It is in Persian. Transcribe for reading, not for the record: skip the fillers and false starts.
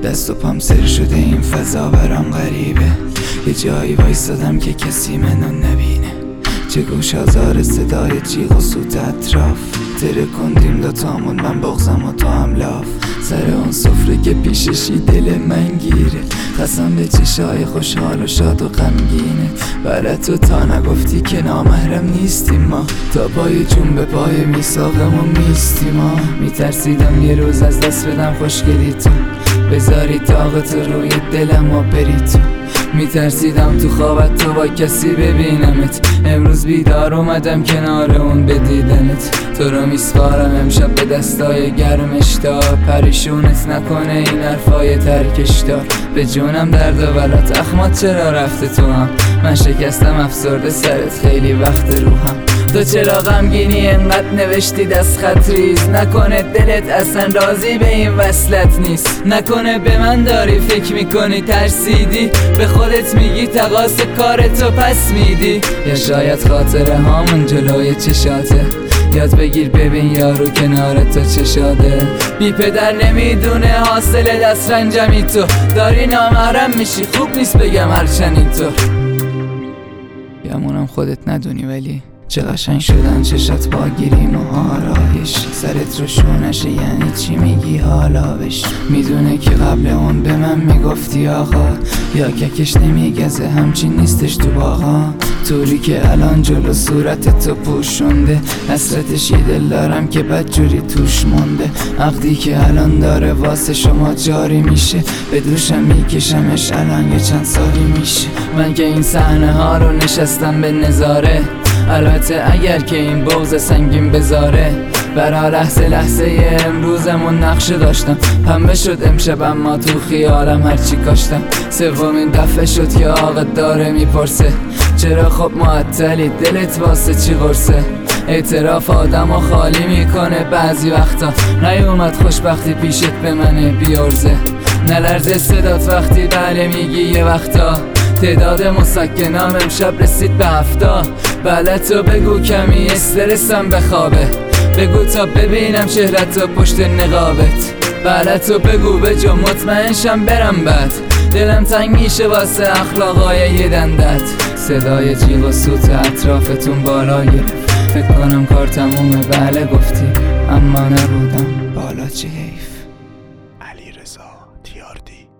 دست و پام سر شده این فضا برام غریبه. یه جایی وایسادم که کسی منو نبینه، چه گوش آزار صدای جیغ و سوت اطراف. ترکوندیم دوتامون، من بغضم و تو هم لاف. سر اون سفره که پیششی دل من گیره، قسم به چشای خوشحال و شاد و غمگینه. برای تو تا نگفتی که نامحرم نیستیم ما، تا پای جون به پای میثاقمون میستیم ما. میترسیدم یه روز از دست بدم خوشگلی تو، بذاری طاقت روی دلم و بری تو. میترسیدم تو خوابت تو با کسی ببینمت، امروز بیدار اومدم کنار اون بدیدنت. تو رو میسپارم امشب به دستای گرمش دار، پریشونت نکنه این حرفای ترکش دار. به جونم درد و بلات اخمات چرا رفته تو هم، من شکستم افسرده سرت خیلی وقت روحم. تو چرا غمگینی انقدر نوشتی دست خط ریز، نکنه دلت اصلا راضی به این وصلت نیست، نکنه به من داری فکر میکنی ترسیدی، به خودت میگی تقاص کارتو پس میدی. یا شاید خاطره هامون جلوی چشاته، یاد بگیر ببین یارو کنار تو چه شاده. بی پدر نمیدونه حاصل دست رنجمی تو، داری نامحرم میشی خوب نیست بگم هرچن اینطور. گمونم خودت ندونی ولی چه قشنگ شدن چشات با گریم و آرایش. سرت رو شونشه یعنی چی میگی حالا بش، میدونه که قبل اون به من میگفتی آقا، یا ککش نمیگزه همچین نیستش تو باغا. طوری که الان جلو صورت تو پوشونده، حسرتش یه دل دارم که بدجوری توش مونده. عقدی که الان داره واسه شما جاری میشه، به دوشم میکشمش الان یه چند سالی میشه. من که این صحنه ها رو نشستم به نظاره، البته اگر که این بغض سنگین بذاره. برا لحظه لحظه امروزمون نقشه داشتم، پنبه شد امشب اما تو خیالم هرچی کاشتم. سومین دفعه شد که آقا داره میپرسه چرا خب معطلی، دلت واسه چی قرصه. اعتراف آدمو خالی میکنه بعضی وقتا، نیومد خوشبختی پیشت به منه بیارزه. نلرزه صدات وقتی بله میگی یه وقتا، تعداد مسکنام امشب رسید به 70. بله تو بگو کمی استرسم بخوابه، بگو تا ببینم چهرت و پشت نقابت. بله تو بگو به جا مطمئنشم برم بعد، دلم تنگ میشه واسه اخلاقای یه دندت. صدای جیغ و سوت اطرافتون بالا گرفت، فکر کنم کار تمومه. بله گفتی اما نبودم بالا چه حیف. علیرضا تیاردی.